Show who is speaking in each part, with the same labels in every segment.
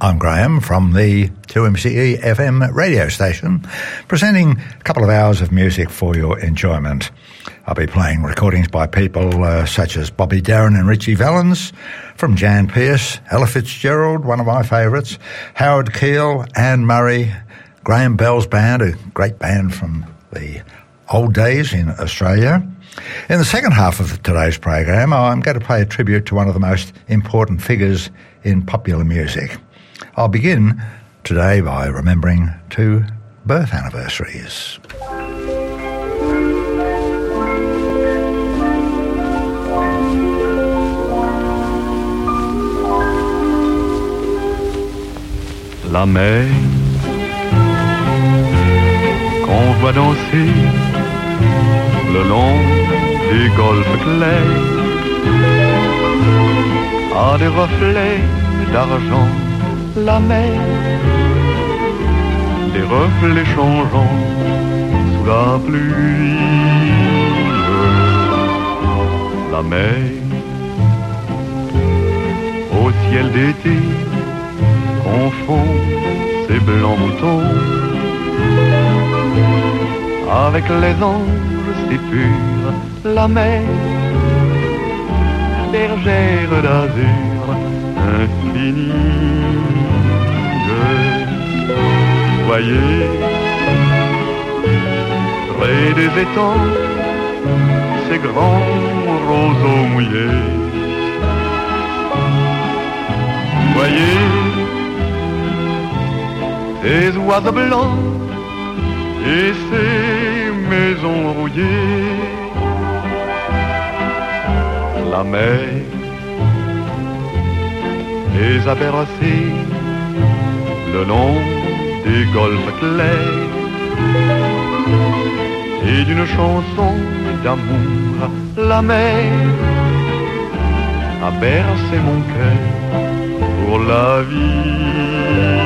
Speaker 1: I'm Graham from the 2MCE FM radio station, presenting a couple of hours of music for your enjoyment. I'll be playing recordings by people such as Bobby Darin and Richie Valens, from Jan Pearce, Ella Fitzgerald, one of my favourites, Howard Keel, Anne Murray, Graham Bell's band, a great band from the old days in Australia. In the second half of today's program, I'm going to pay a tribute to one of the most important figures in popular music. I'll begin today by remembering two birth anniversaries.
Speaker 2: La mer qu'on voit danser le long des golfes clairs a des reflets d'argent. La mer, des reflets changeants sous la pluie. La mer, au ciel d'été, confond ses blancs moutons avec les anges si purs. La mer, bergère d'azur infinie. Voyez, près des étangs, ces grands roseaux mouillés. Voyez, ces oiseaux blancs et ces maisons rouillées. La mer les a bercés le long des golfes clairs et d'une chanson d'amour. La mer a bercé mon cœur pour la vie.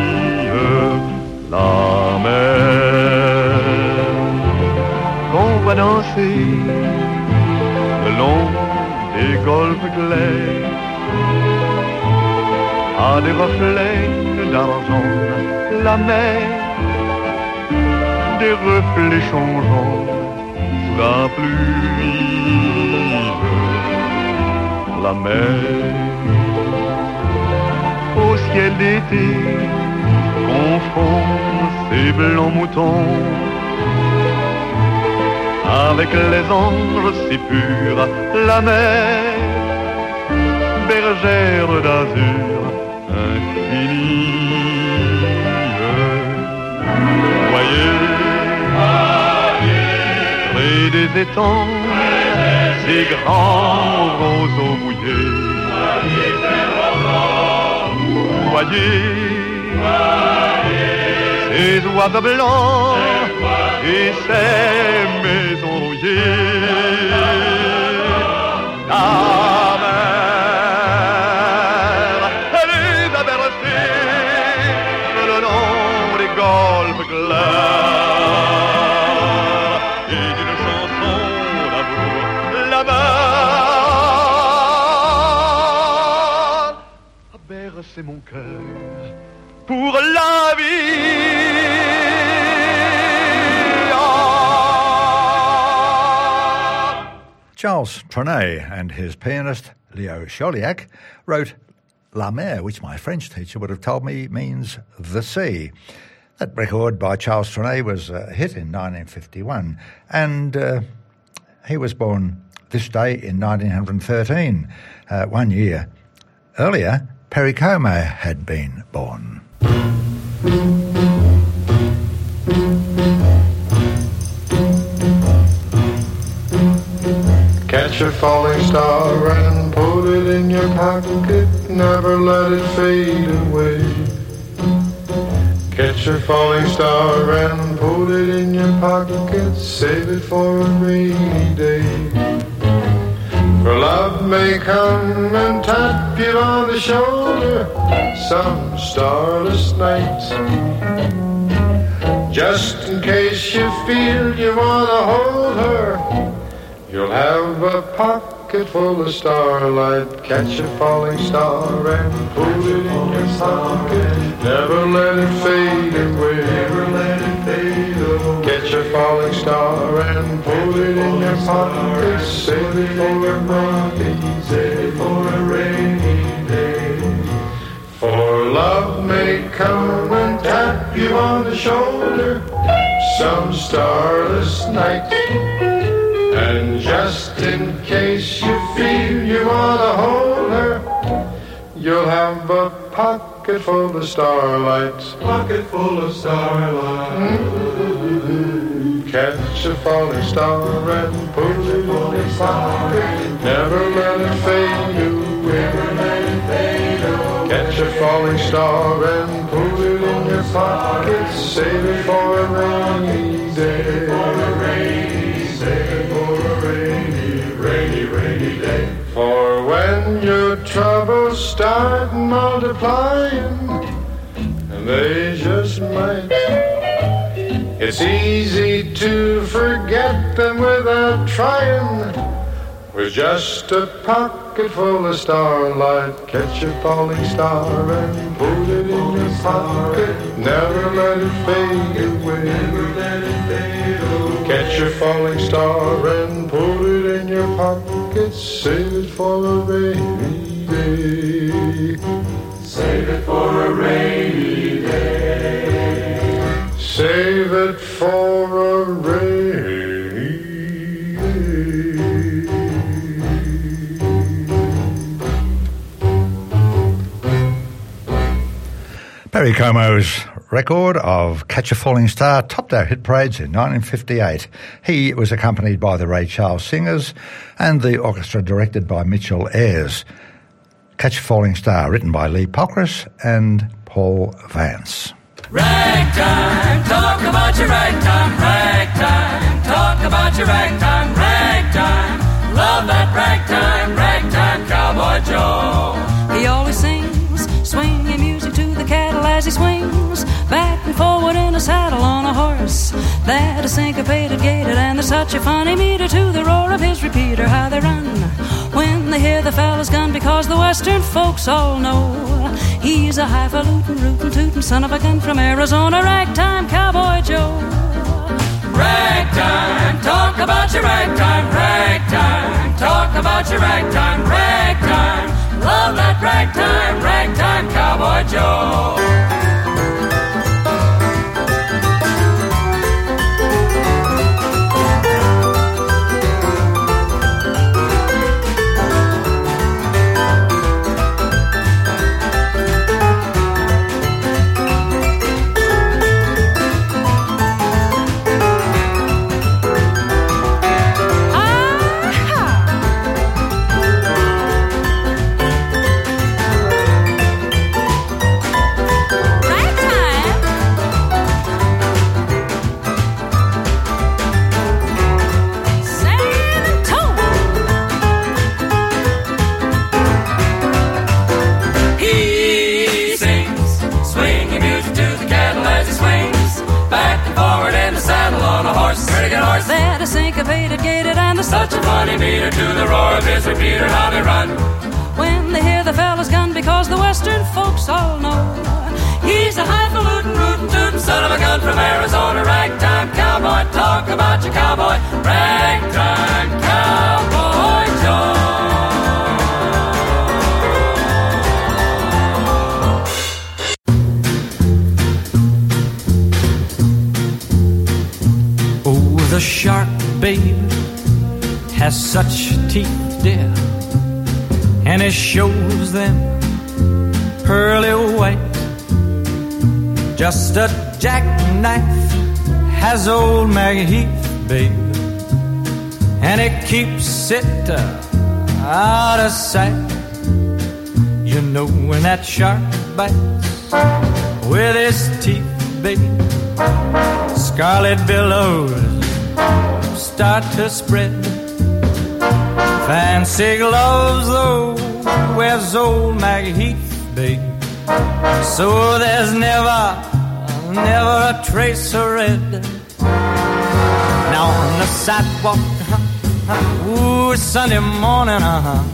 Speaker 2: La mer qu'on va danser le long des golfes clairs a des reflets d'argent. La mer, des reflets changeants sous la pluie. La mer, au ciel d'été, confond ses blancs moutons avec les anges si purs. La mer, bergère d'azur infinie. Voyez, près des étangs, ces grands roseaux mouillés. Voyez, ces oiseaux blancs et ces maisons rouillées. La mer, elle les a bercés le long des golfes clairs et d'une chanson d'amour. La mer a bercé mon cœur pour la vie.
Speaker 1: Charles Trenet and his pianist Leo Chauliac wrote La Mer, which my French teacher would have told me means the sea. That record by Charles Trenet was a hit in 1951, and he was born this day in 1913. 1 year earlier, Perry Como had been born.
Speaker 3: Catch a falling star and put it in your pocket, never let it fade away. Catch a falling star and put it in your pocket, save it for a rainy day. For love may come and tap you on the shoulder some starless night, just in case you feel you want to hold her. You'll have a pocket pocket full of starlight. Catch a falling star and put it in your pocket. Never let it fade away. Never let it fade away. Catch a falling star and put it in your pocket. Save it for a rainy day. Save it for a rainy day. For love may come and tap you on the shoulder some starless night. And just in case you feel you wanna hold her, you'll have a pocket full of starlight. Pocket full of starlight. Catch a falling star and put it in your pocket. Never let it fade away. Never let it fade away. Catch a falling star and put it in your pocket. Save it for a rainy day. Save it for a rainy, save it for a rainy, rainy, rainy day. For when your troubles start multiplying, and they just might, it's easy to forget them without trying. With just a pocket full of starlight, catch a falling star and put it in your pocket. Never let it fade away. Never let it fade away. Catch a falling star and put it in your pocket. Save it for a rainy day. Save it for a rainy day. Save it for a rainy day.
Speaker 1: Perry Como's record of Catch a Falling Star topped our hit parades in 1958. He was accompanied by the Ray Charles Singers and the orchestra directed by Mitchell Ayres. Catch a Falling Star, written by Lee Polkris and Paul Vance.
Speaker 4: Ragtime, talk about your ragtime, ragtime, talk about your ragtime, ragtime, love that ragtime, ragtime cowboy Joe.
Speaker 5: He always sings swinging music to the cattle as he swings back and forward in a saddle on a horse that is syncopated, gated, and there's such a funny meter to the roar of his repeater. How they run when they hear the fella's gun, because the western folks all know he's a highfalutin, rootin', tootin' son of a gun from Arizona, ragtime cowboy Joe.
Speaker 4: Ragtime, talk about your ragtime, ragtime, talk about your ragtime, ragtime, love that ragtime, ragtime cowboy Joe.
Speaker 5: That is syncopated, gated, and the
Speaker 4: such a funny meter to the roar of his repeater. How they run
Speaker 5: when they hear the fella's gun, because the western folks all know he's a highfalutin, rootin', tootin'
Speaker 4: son of a gun from Arizona, ragtime cowboy. Talk about your cowboy, ragtime cowboy Joe.
Speaker 6: The shark, babe, has such teeth, dear, and it shows them pearly white. Just a jackknife has old Maggie Heath, babe, and it keeps it out of sight. You know when that shark bites with his teeth, babe, scarlet billows start to spread. Fancy gloves, though, wears old Maggie Heath, babe, so there's never a trace of red. Now on the sidewalk, Ooh, Sunday morning,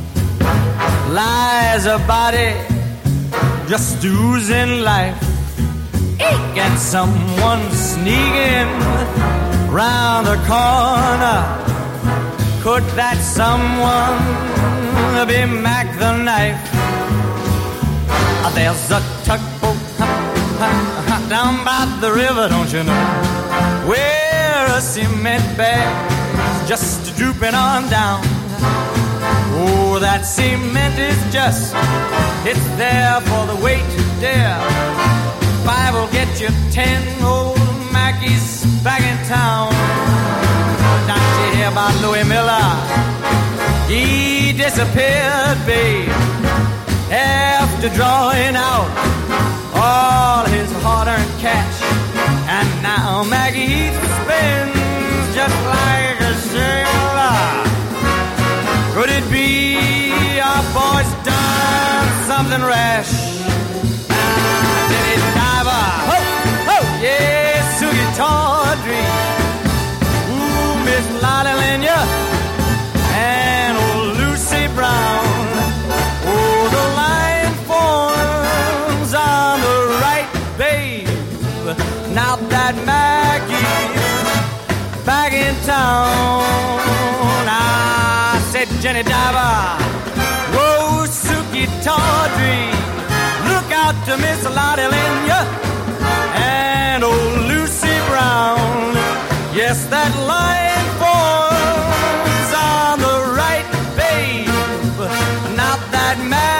Speaker 6: lies a body just oozing life. Eek! And someone sneaking round the corner. Could that someone be Mac the Knife? There's a tugboat down by the river, don't you know, where a cement bag's just drooping on down. Oh, that cement is just, it's there for the weight to dare. 5 will get you 10 old Mackies back in town. Don't you hear about Louis Miller? He disappeared, babe, after drawing out all his hard-earned cash. And now Maggie Heath spins just like a sailor. Could it be our boy's done something rash? Did it diver? Ho, ho, yeah, Sugie Tawdry. Ooh, Miss Lolly Lenya and old Lucy Brown. Oh, the line forms on the right, babe. Now that Maggie's back in town. I said, Jenny Diver, whoa, Sugie Tawdry. Look out to Miss Lottie Lenya and old Lucy Brown. Yes, that line forms on the right, babe. Not that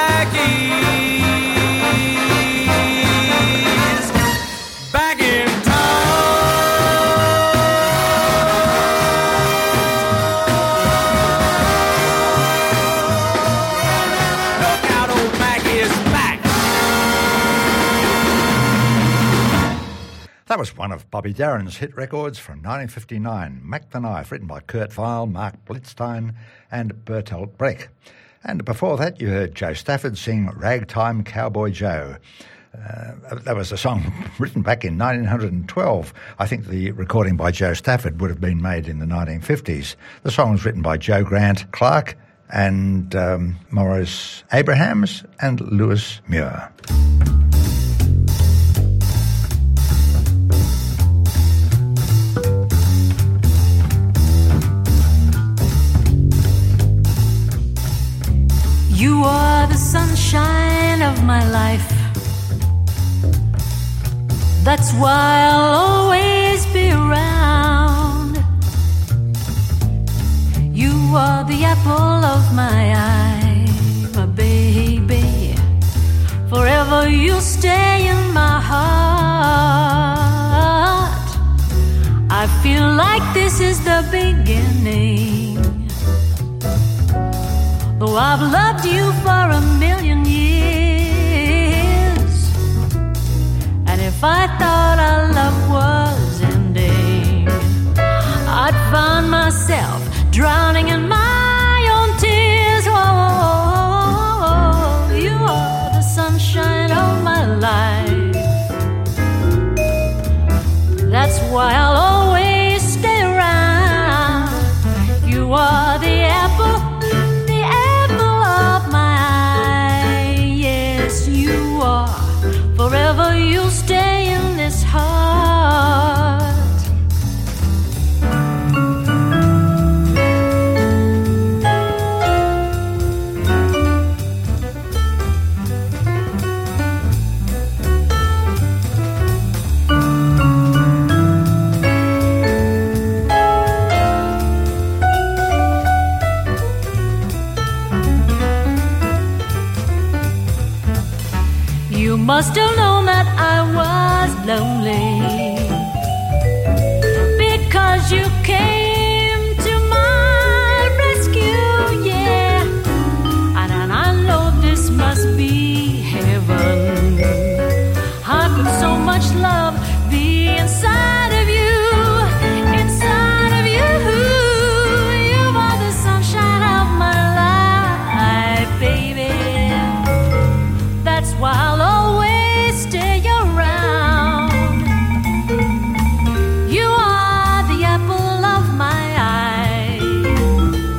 Speaker 6: Maggie's back in town. Look out, old Maggie is back.
Speaker 1: That was one of Bobby Darin's hit records from 1959, Mac the Knife, written by Kurt Weill, Mark Blitzstein and Bertolt Brecht. And before that, you heard Joe Stafford sing Ragtime Cowboy Joe. That was a song written back in 1912. I think the recording by Joe Stafford would have been made in the 1950s. The song was written by Joe Grant Clark and Morris Abrahams and Louis Muir.
Speaker 5: You are the sunshine of my life. That's why I'll always be around. You are the apple of my eye, my baby. Forever you'll stay in my heart. I feel like this is the beginning. Though I've loved you for 1,000,000 years, and if I thought our love was ending, I'd find myself drowning in my own tears. Oh, you are the sunshine of my life. That's why I'll always stay around. You are the apple of my eye. Yes, you are. Forever you'll stay in this heart. You must have known that I was lonely, because you came to my rescue, yeah. And I know this must be heaven. How could so much love be inside of you? Inside of you. You are the sunshine of my life, baby. That's why I'll always stay around. You are the apple of my eye.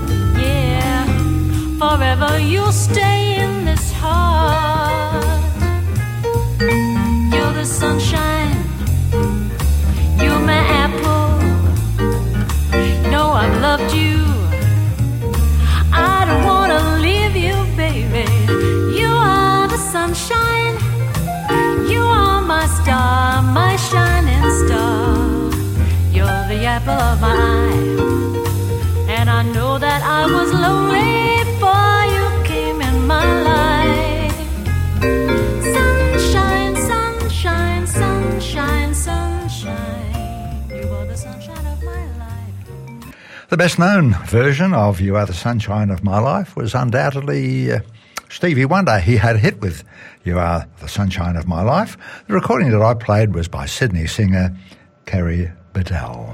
Speaker 5: apple of my eye. And I know that I was lonely before you came in my life. Sunshine, sunshine, sunshine, sunshine. You are the sunshine of my life.
Speaker 1: The best known version of You Are the Sunshine of My Life was undoubtedly Stevie Wonder. He had a hit with You Are the Sunshine of My Life. The recording that I played was by Sydney singer Carrie Bedell.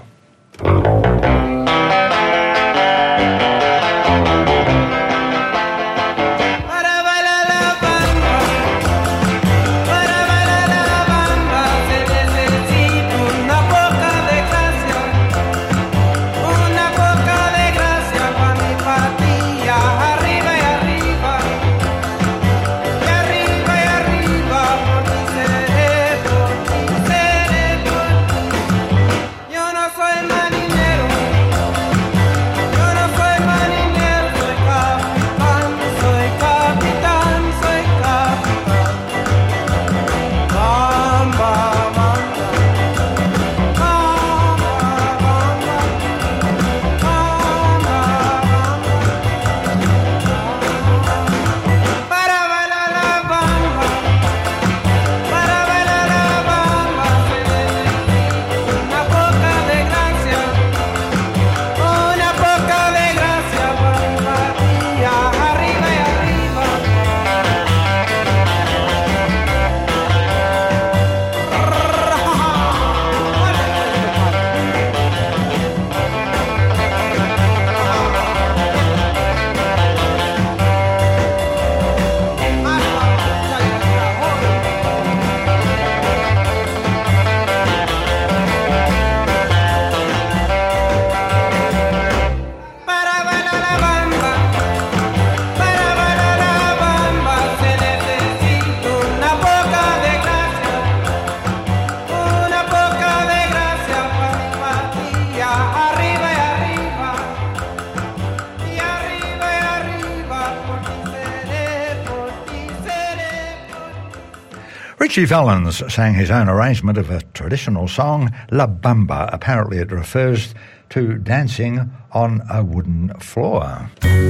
Speaker 1: Richie Valens sang his own arrangement of a traditional song, La Bamba. Apparently it refers to dancing on a wooden floor.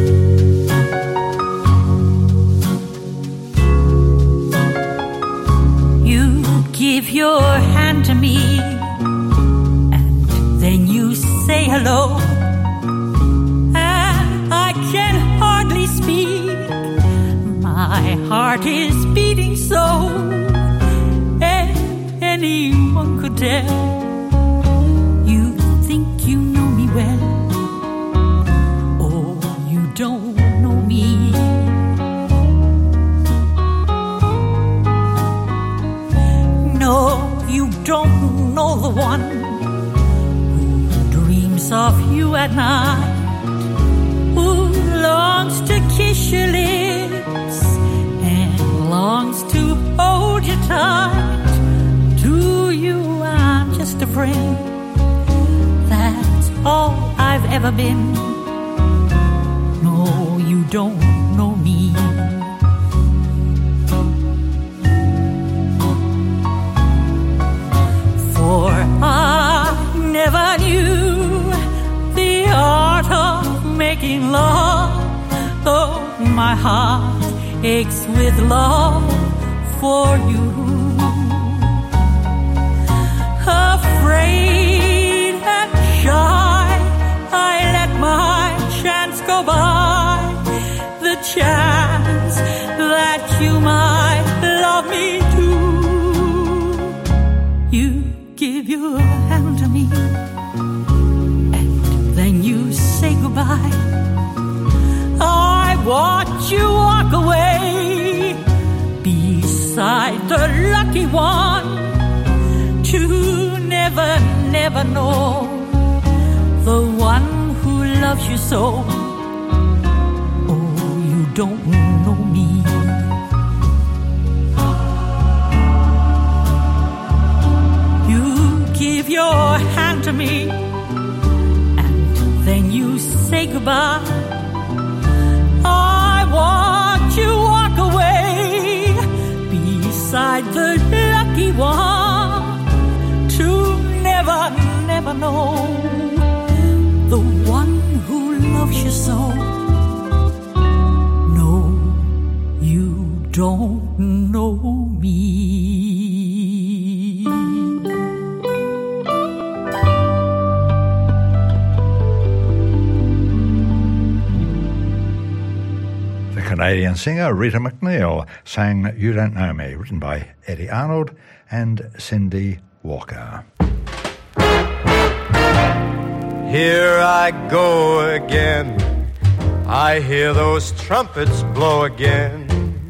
Speaker 5: You give your hand to me, and then you say hello, and I can hardly speak. My heart is beating so. Anyone could tell. You think you know me well. Oh, you don't know me. No, you don't know the one who dreams of you at night, who longs to kiss your lips and longs to hold you tight. To you, I'm just a friend. That's all I've ever been. No, you don't know me. For I never knew the art of making love, though my heart aches with love for you. Afraid and shy, I let my chance go by. The chance that you might love me too. You give your hand to me, and then you say goodbye. I watch you walk away beside the lucky one. To never, never know the one who loves you so. Oh, you don't know me. You give your hand to me, and then you say goodbye. I watch you walk away beside the lucky one. To never, never know so. No, you don't know me.
Speaker 1: Canadian singer Rita McNeil sang You Don't Know Me, written by Eddie Arnold and Cindy Walker.
Speaker 3: Here I go again, I hear those trumpets blow again,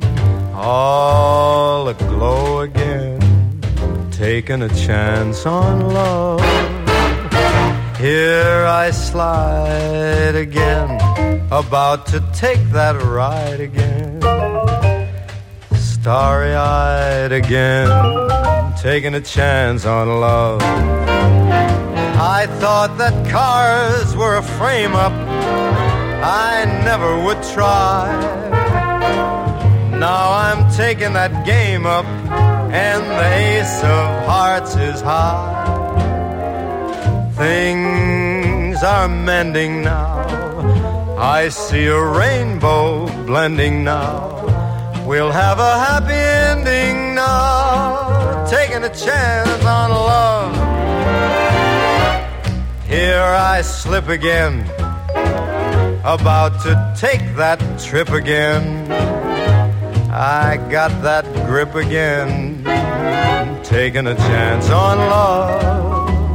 Speaker 3: all aglow again, taking a chance on love. Here I slide again, about to take that ride again, starry-eyed again, taking a chance on love. I thought that cars were a frame-up I never would try. Now I'm taking that game up, and the ace of hearts is high. Things are mending now, I see a rainbow blending now. We'll have a happy ending now, taking a chance on love. Here I slip again, about to take that trip again. I got that grip again, taking a chance on love.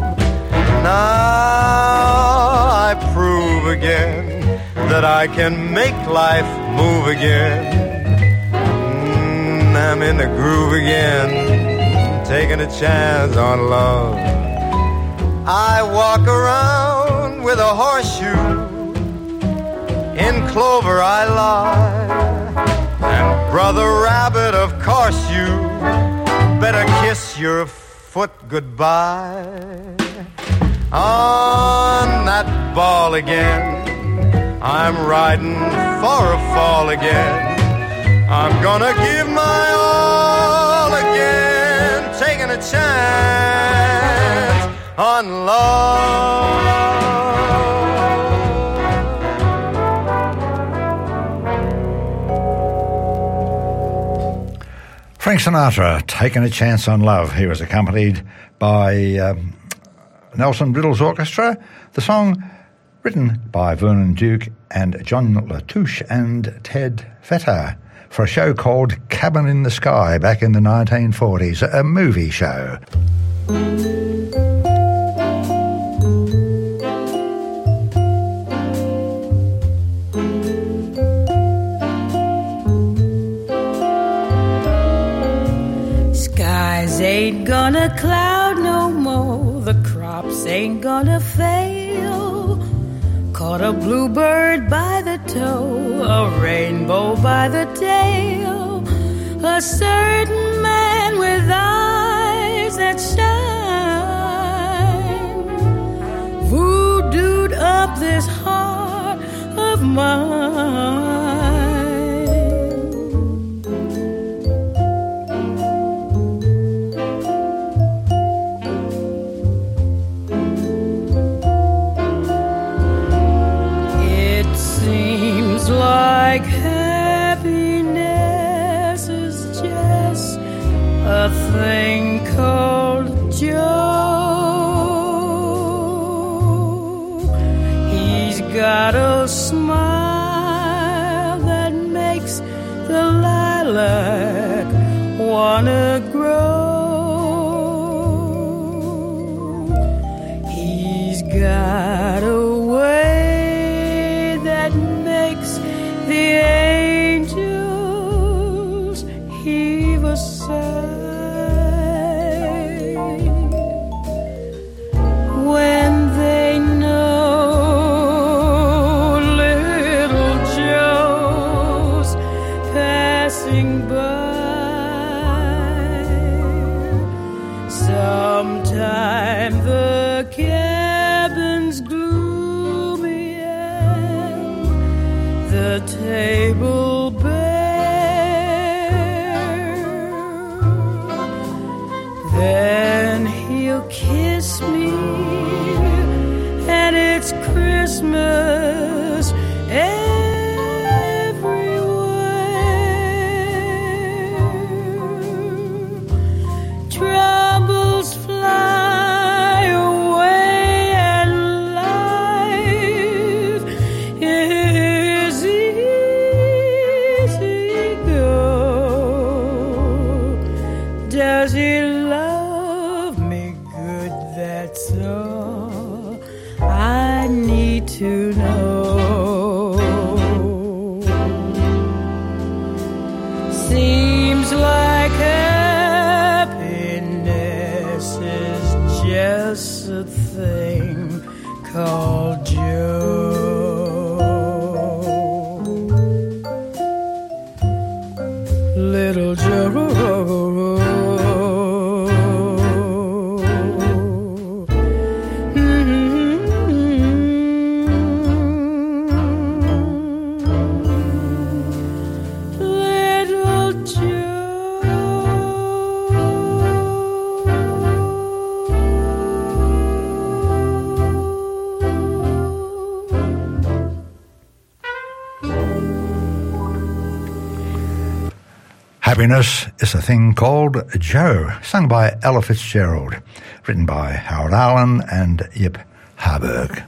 Speaker 3: Now I prove again that I can make life move again. I'm in the groove again, taking a chance on love. I walk around with a horseshoe, in clover I lie, and Brother Rabbit, of course you better kiss your foot goodbye. On that ball again, I'm riding for a fall again. I'm gonna give my all again, taking a chance on love.
Speaker 1: Frank Sinatra, taking a chance on love. He was accompanied by Nelson Riddle's orchestra. The song written by Vernon Duke and John Latouche and Ted Vetter for a show called Cabin in the Sky back in the 1940s, a movie show.
Speaker 5: Skies ain't gonna cloud no more, the crops ain't gonna fail. Caught a bluebird by the toe, a rainbow by the tail, a certain man with eyes that shine voodooed up this heart of mine. Like happiness is just a thing called Joe. He's got a smile that makes the lilac wanna grow. He's got a way that makes the angels heave a sigh when they know little Joe's passing by. Sometime the cabin's gloomy and the table bare, then he'll kiss me and it's Christmas Troubles fly away and life is easy go. Does he love me good? That's all I need to know. Seems like happiness is just a thing called Joe. Little Joe.
Speaker 1: Happiness is a thing called Joe, sung by Ella Fitzgerald, written by Harold Arlen and Yip Harburg.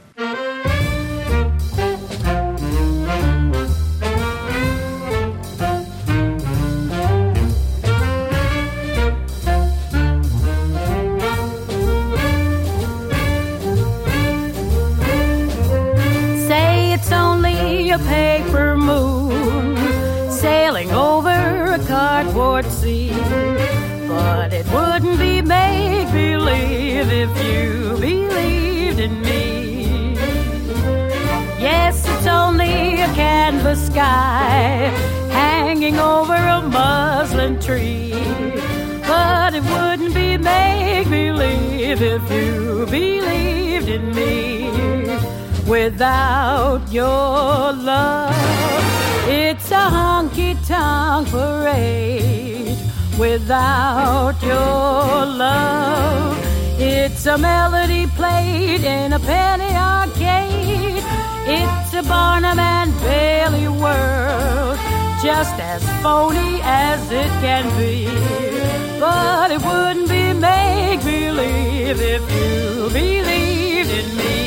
Speaker 5: Say it's only a paper moon sailing over a cardboard sea, but it wouldn't be make-believe if you believed in me. Yes, it's only a canvas sky hanging over a muslin tree, but it wouldn't be make-believe if you believed in me. Without your love, it's a honky-tonk parade. Without your love, it's a melody played in a penny arcade. It's a Barnum and Bailey world, just as phony as it can be. But it wouldn't be make-believe if you believed in me.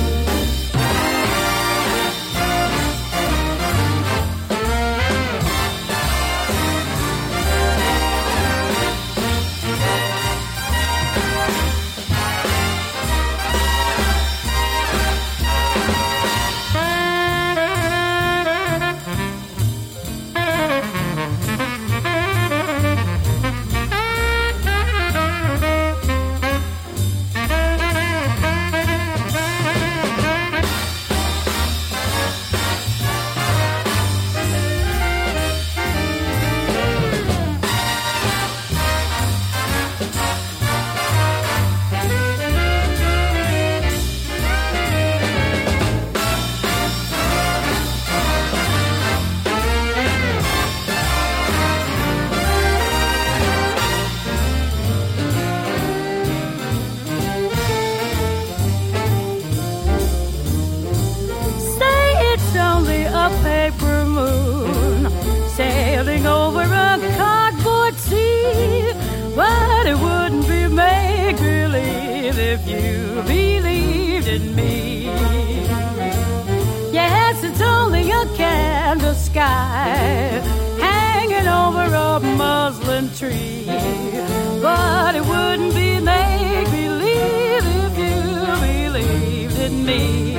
Speaker 5: Paper moon sailing over a cardboard sea, but it wouldn't be make-believe if you believed in me. Yes, it's only a canvas sky hanging over a muslin tree, but it wouldn't be make-believe if you believed in me.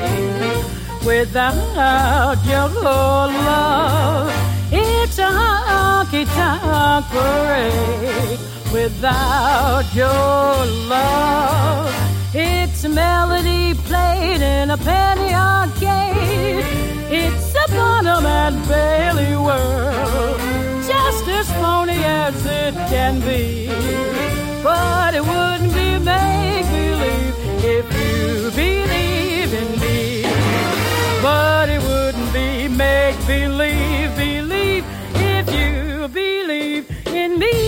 Speaker 5: Without your love, it's a honky-tonk parade. Without your love, it's a melody played in a penny arcade. It's a Barnum and Bailey world, just as phony as it can be. But it wouldn't be make-believe if you believe in me. But it wouldn't be make-believe, believe, if you believe in me.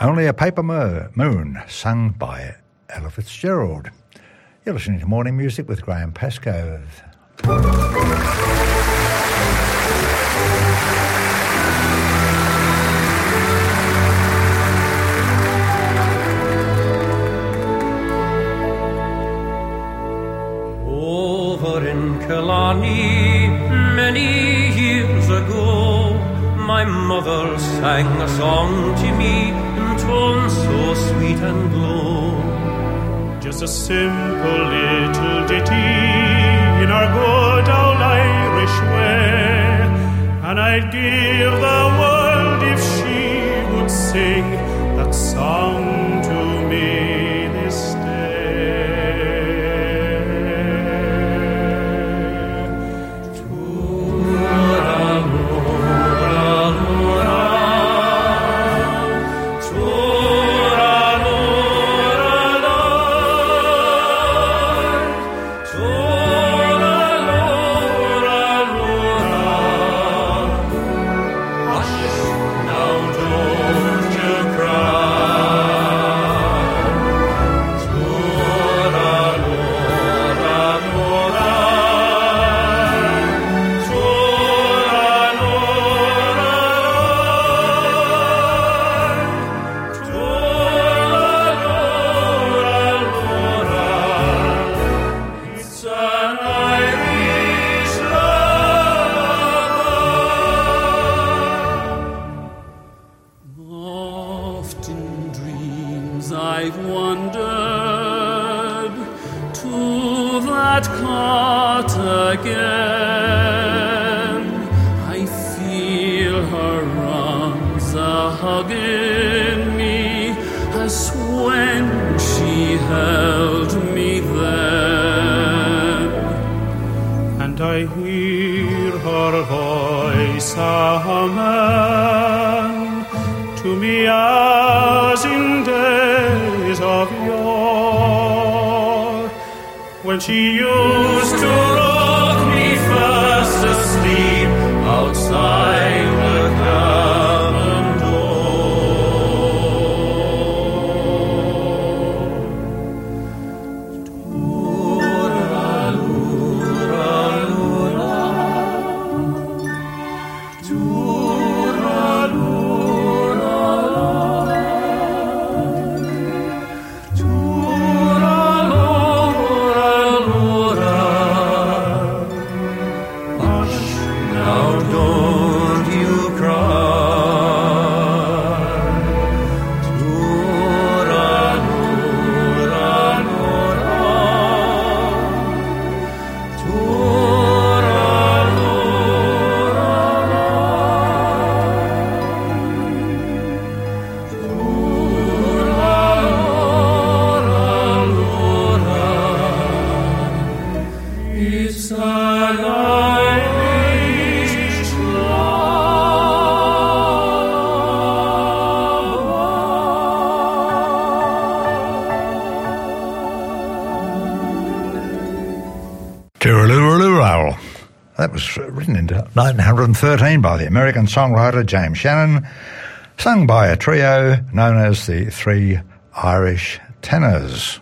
Speaker 1: Only a Paper Moon, sung by Ella Fitzgerald. You're listening to Morning Music with Graham Pascoe.
Speaker 7: Over in Killarney, many years ago, my mother sang a song to me in tones so sweet and low.
Speaker 8: Just a simple little ditty in our good old Irish way, and I'd give the world if she would sing that song to me this day. She used to rock me fast asleep outside the cabin
Speaker 1: That was written in 1913 by the American songwriter James Shannon, sung by a trio known as the Three Irish Tenors.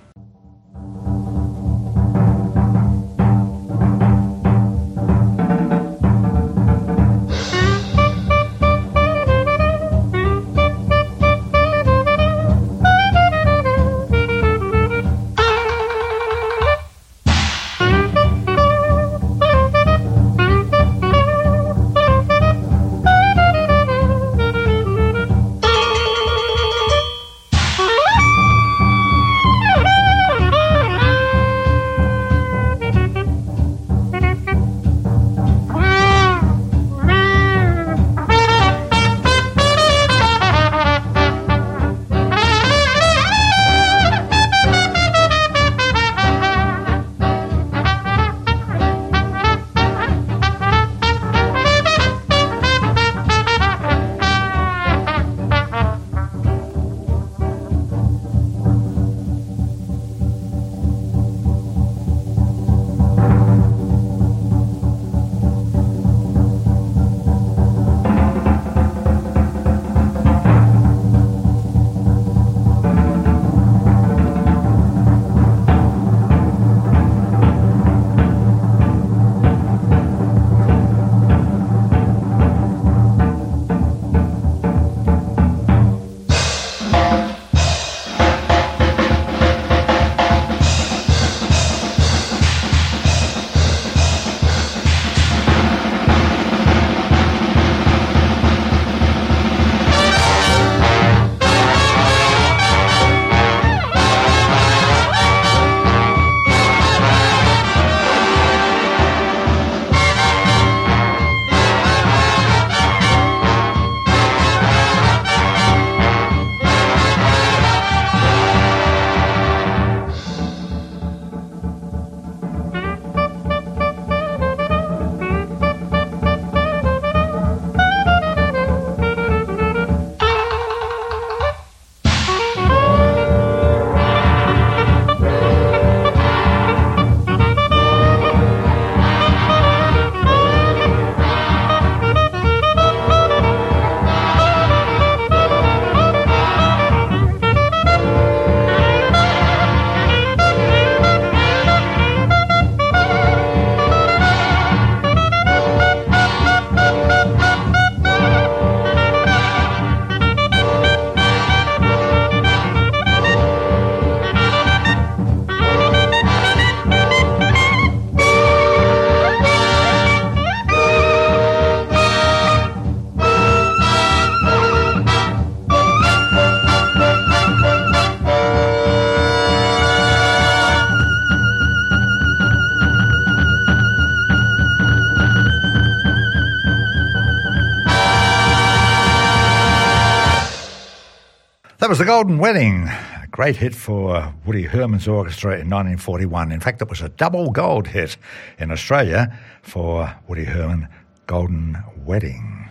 Speaker 1: That was The Golden Wedding, a great hit for Woody Herman's orchestra in 1941. In fact, it was a double gold hit in Australia for Woody Herman, Golden Wedding.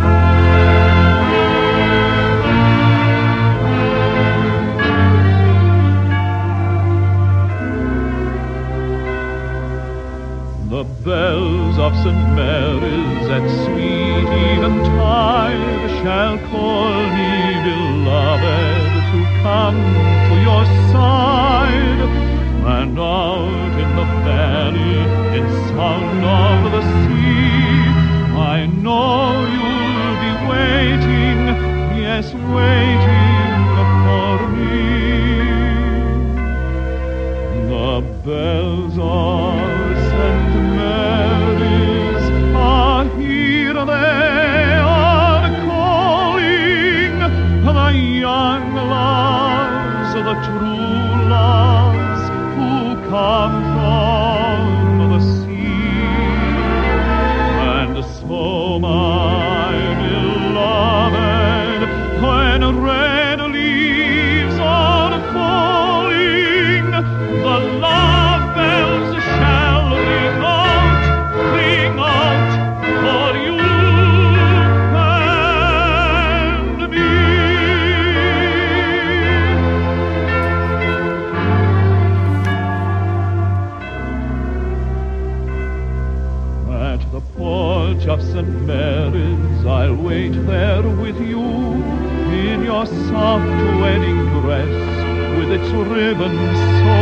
Speaker 9: The bells of St. Mary's at sweet eventide shall call me, beloved, to come to your side. And out in the valley, in sound of the sea, I know you'll be waiting, yes, waiting for me. The bells of St. Mary's are here, they are calling the young loves, the true loves who come from the sea. And so, my beloved, when red leaves are falling, the love bells shall ring out for you and me. At the porch of St. Mary's, I'll wait there with you, in your soft wedding dress, with its ribbons so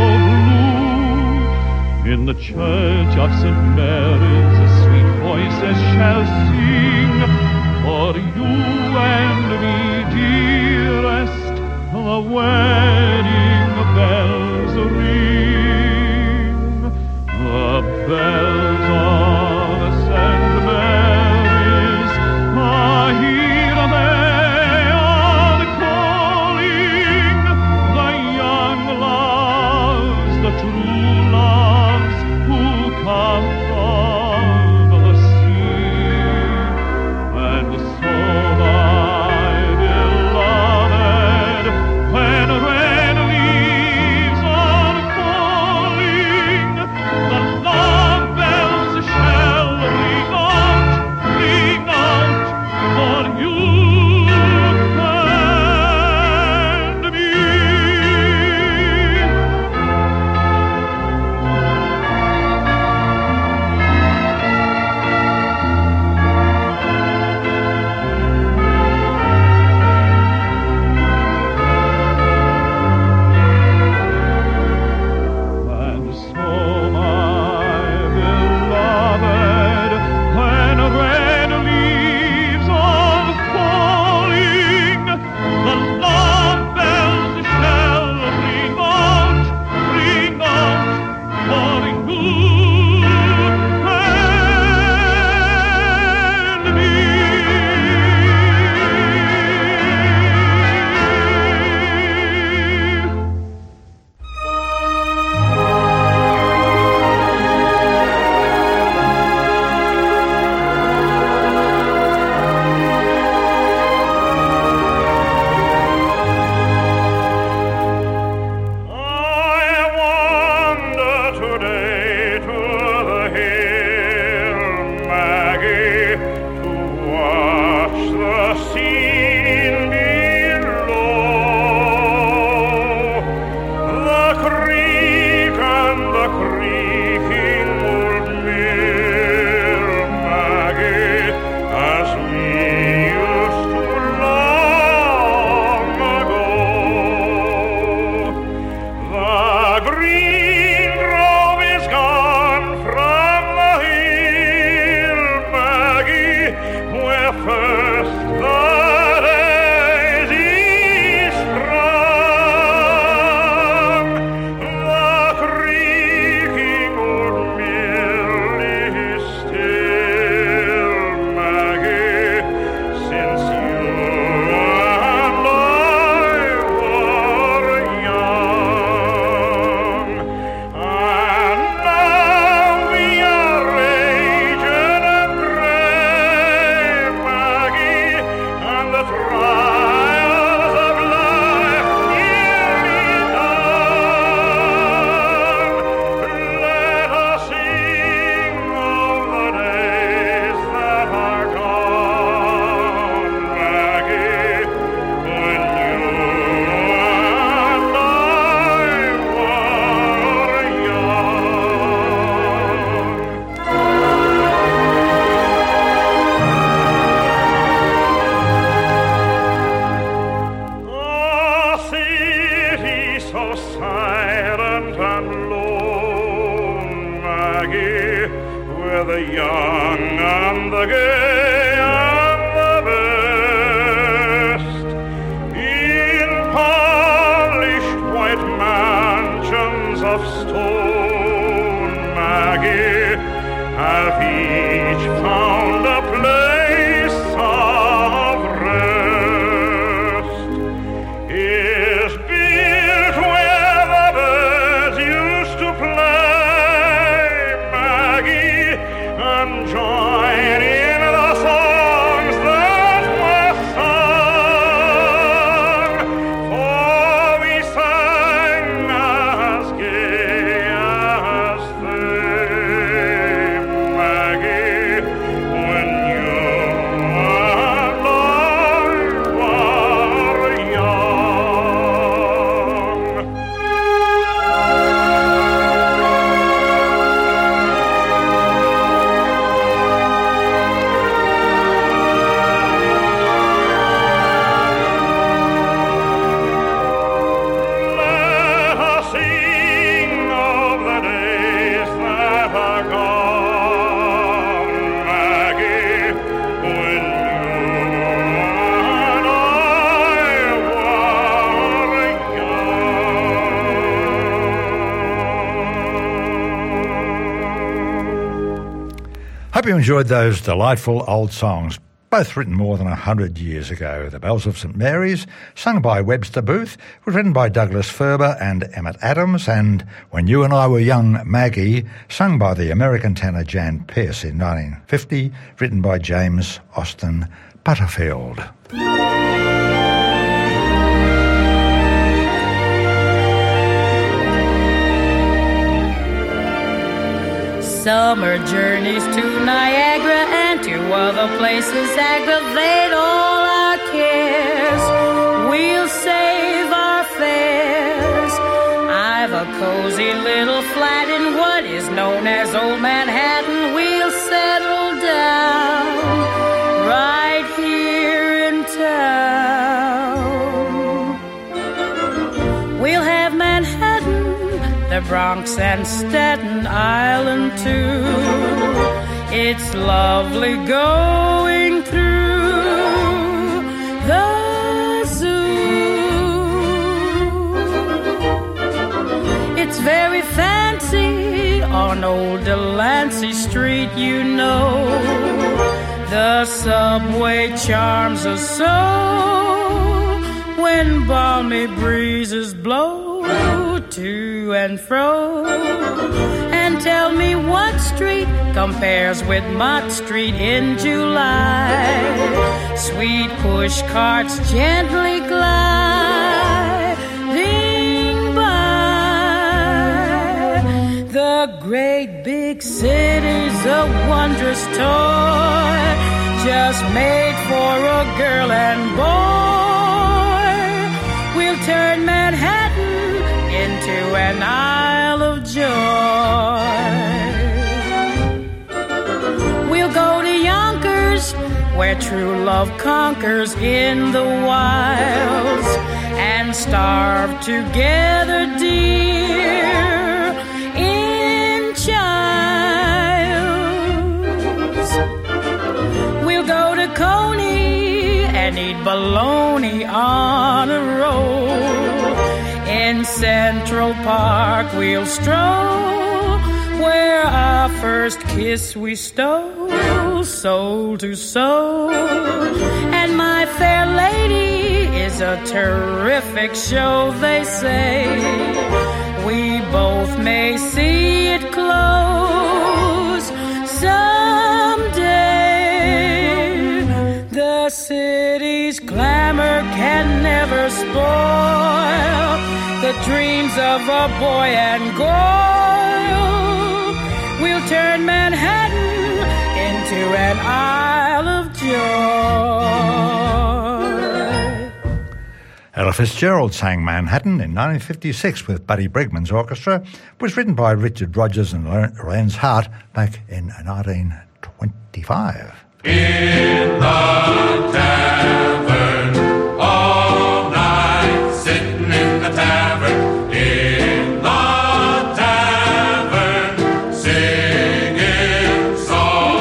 Speaker 9: blue. In the church of St. Mary's, sweet voices shall sing for you and me, dearest, the wedding bells ring. The bells of St. Mary's are here, they are calling the young loves, the true loves who come from the sea. And so, my beloved, when red leaves
Speaker 8: young and the gay and the best. In polished white mansions of stone, Maggie, have each found a place of rest. Is built where the birds used to play, Maggie, and join in the songs that were sung. For we sang as gay as they, Maggie, when you and I were young. Let us sing of the days that are gone, Maggie, when you and I were young.
Speaker 1: Hope you enjoyed those delightful old songs, both written more than 100 years ago. The Bells of St Mary's, sung by Webster Booth, was written by Douglas Ferber and Emmett Adams, and When You and I Were Young, Maggie, sung by the American tenor Jan Pearce in 1950, written by James Austin Butterfield.
Speaker 5: Summer journeys to Niagara and to other places aggravate all our cares. We'll save our fares. I've a cozy little flat in what is known as Old Manhattan. We'll settle down right here in town. We'll have Manhattan, the Bronx and Staten Island too. It's lovely going through the zoo. It's very fancy on old Delancey Street, you know. The subway charms us so when balmy breezes blow to and fro. And tell me what street compares with Mott Street in July. Sweet push carts gently gliding by. The great big city's a wondrous toy, just made for a girl and boy. We'll turn Manhattan into an Isle of Joy. We'll go to Yonkers, where true love conquers in the wilds, and starve together, dear, in childs. We'll go to Coney and eat bologna on a roll. In Central Park we'll stroll, where our first kiss we stole, soul to soul. And My Fair Lady is a terrific show, they say. We both may see it close someday. The city's glamour can never spoil the dreams of a boy and girl. We'll turn Manhattan into an Isle of Joy.
Speaker 1: Ella Fitzgerald sang Manhattan in 1956 with Buddy Brigman's orchestra. It was written by Richard Rodgers and Lorenz Hart back in 1925.
Speaker 10: In the tavern, all night, sitting in the tavern, in the tavern, singing songs.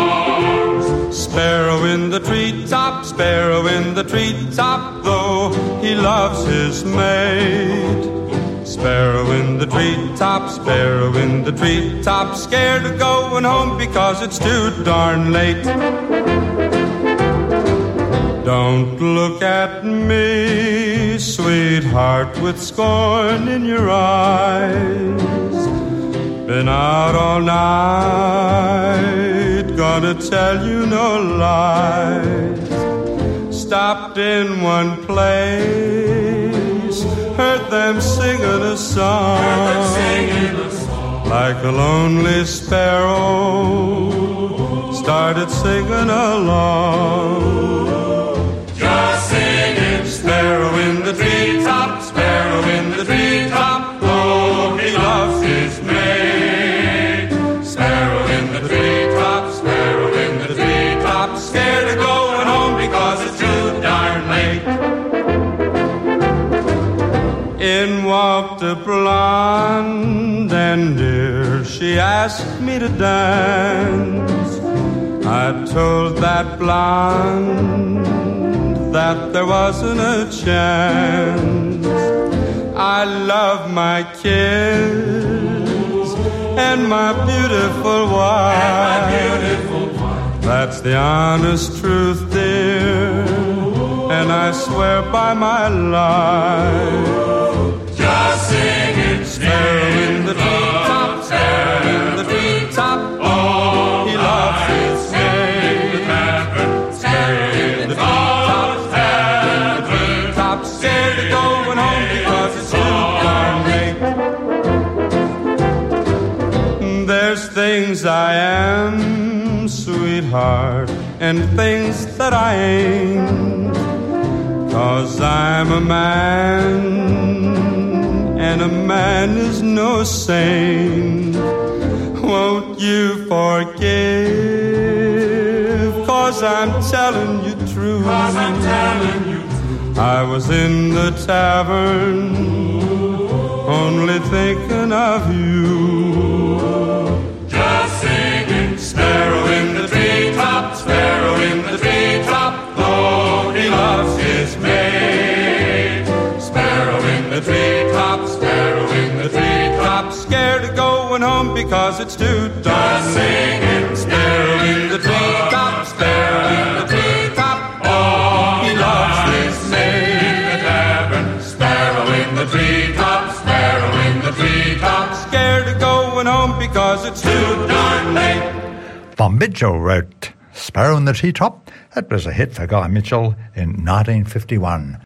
Speaker 11: in the treetop, sparrow in the treetop, though he loves his mate. Sparrow in the treetop, sparrow in the treetop, scared of going home because it's too darn late. Don't look at me, sweetheart, with scorn in your eyes. Been out all night, gonna tell you no lies. Stopped in one place, heard them singing a song, like a lonely sparrow, started singing along. Just singing, sparrow in the treetop, sparrow in the treetop, oh, he loves his mate. Sparrow in the treetop, sparrow in the treetop, scared of going home because it's too darn late. In walked a blonde and dear, she asked me to dance. I told that blonde that there wasn't a chance. I love my kids and my beautiful wife. That's the honest truth, dear, and I swear by my life. Just singing, sparrow in the treetop, sparrow in the treetop, oh, he loves his mate. Sparrow in the treetop, sparrow in the treetop, scared of going home because it's too darn late. There's things I am, sweetheart, and things that I ain't, 'cause I'm a man, and a man is no saint. Won't you forgive, 'cause I'm telling you true. I was in the tavern, only thinking of you. Just singing, sparrow in the treetop, sparrow in the treetop, oh, he loves his mate. Sparrow in the treetop, sparrow in the treetop, scared of going home because it's too dark. Singing, sparrow in the treetop, sparrow in the treetop, oh, he loves his mate. The tavern, sparrow in the treetop, sparrow in the treetop, scared of going home because it's too darn late.
Speaker 1: Bob Mitchell wrote Sparrow in the Treetop. That was a hit for Guy Mitchell in 1951.